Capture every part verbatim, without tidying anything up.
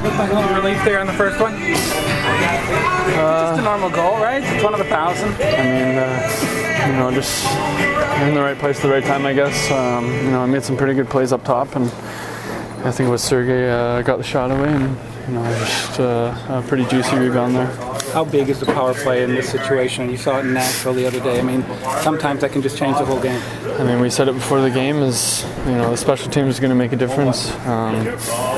Looked like a little relief there on the first one. Uh, just a normal goal, right? It's one of a thousand. I mean, uh, you know, just in the right place at the right time, I guess. Um, you know, I made some pretty good plays up top, and I think it was Sergey uh, got the shot away, and you know, just uh, a pretty juicy rebound there. How big is the power play in this situation? You saw it in Nashville the other day. I mean, sometimes that can just change the whole game. I mean, we said it before the game is, you know, the special team is going to make a difference. Um,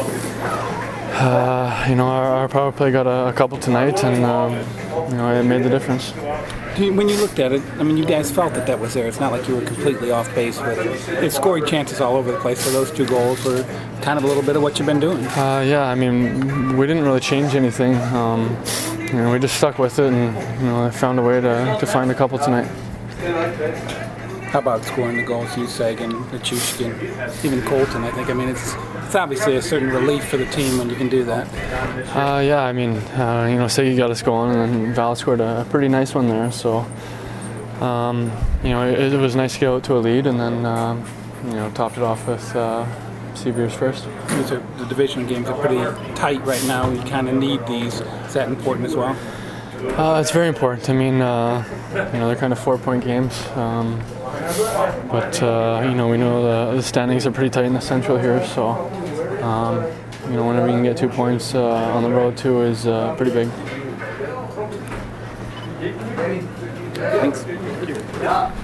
uh, you know, our, our power play got a, a couple tonight, and um, you know, it made the difference. When you looked at it, I mean, you guys felt that that was there. It's not like you were completely off base with it. It scored chances all over the place, so those two goals were kind of a little bit of what you've been doing. Uh, yeah, I mean, we didn't really change anything. Um, you know, we just stuck with it, and you know, I found a way to, to find a couple tonight. How about scoring the goals, you, Sagan, Nichushkin, even Colton? I think. I mean, it's it's obviously a certain relief for the team when you can do that. Uh, yeah, I mean, uh, you know, Sagan got us going, and then Val scored a pretty nice one there. So, um, you know, it, it was nice to get out to a lead, and then um, you know, topped it off with uh, Seabeers first. These are, the division games are pretty tight right now. You kind of need these. Is that important as well? Uh, it's very important. I mean, uh, you know, they're kind of four-point games. Um, But, uh, you know, we know the, the standings are pretty tight in the Central here, so, um, you know, whenever you can get two points uh, on the road, too, is uh, pretty big. Thanks.